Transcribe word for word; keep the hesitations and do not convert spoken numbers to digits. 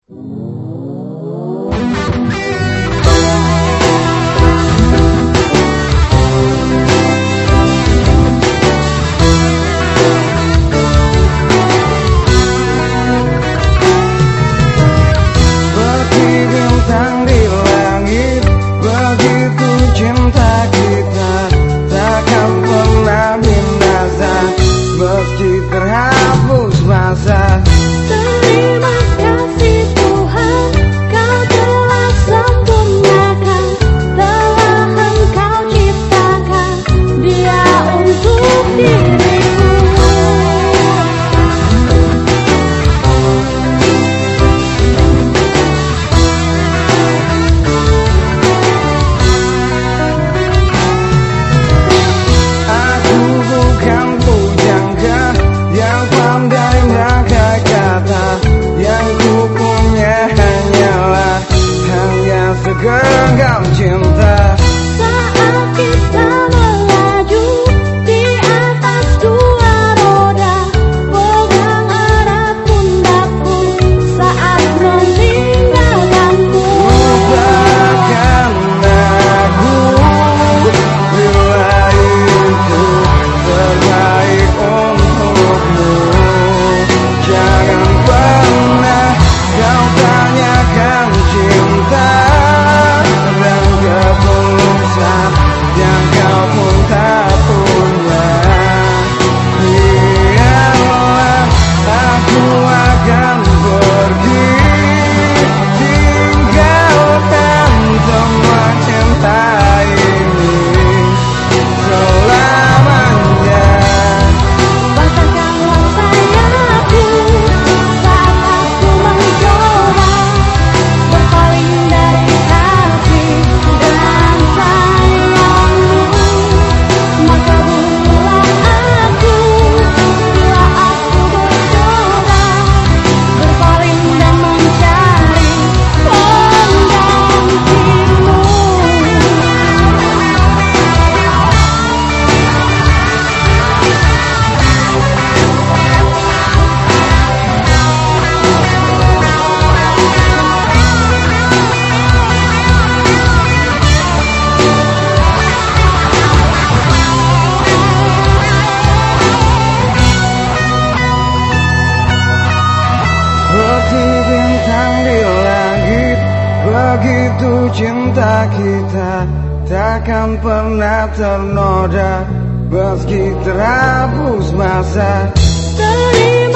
Terhapus masa. Terima kasih Tuhan, Kau telah sempurnakan, telah Engkau ciptakan Dia untuk diriku. Aku bukan pujangga yang pandai merangkai kata, yang ku punya hanyalah hanya segenggam cinta. Saat kita melaju di atas dua roda, pegang erat pundakku saat meninggalkanku. Lupakan aku bila itu terbaik untukmu. Jangan pernah kau tanyakan cinta dan ketulusan yang kau pun tak punya. Biarlah aku akan pergi, tinggalkan semua cinta ini selamanya. Bentangkanlah sayapku saat aku mencoba berpaling dari kasih dan sayangmu. Maka bunuhlah aku bila aku mencoba berpaling dan mencari penggantimu. Seperti bintang di langit, begitu cinta kita takkan pernah ternoda meski terhapus masa. Terima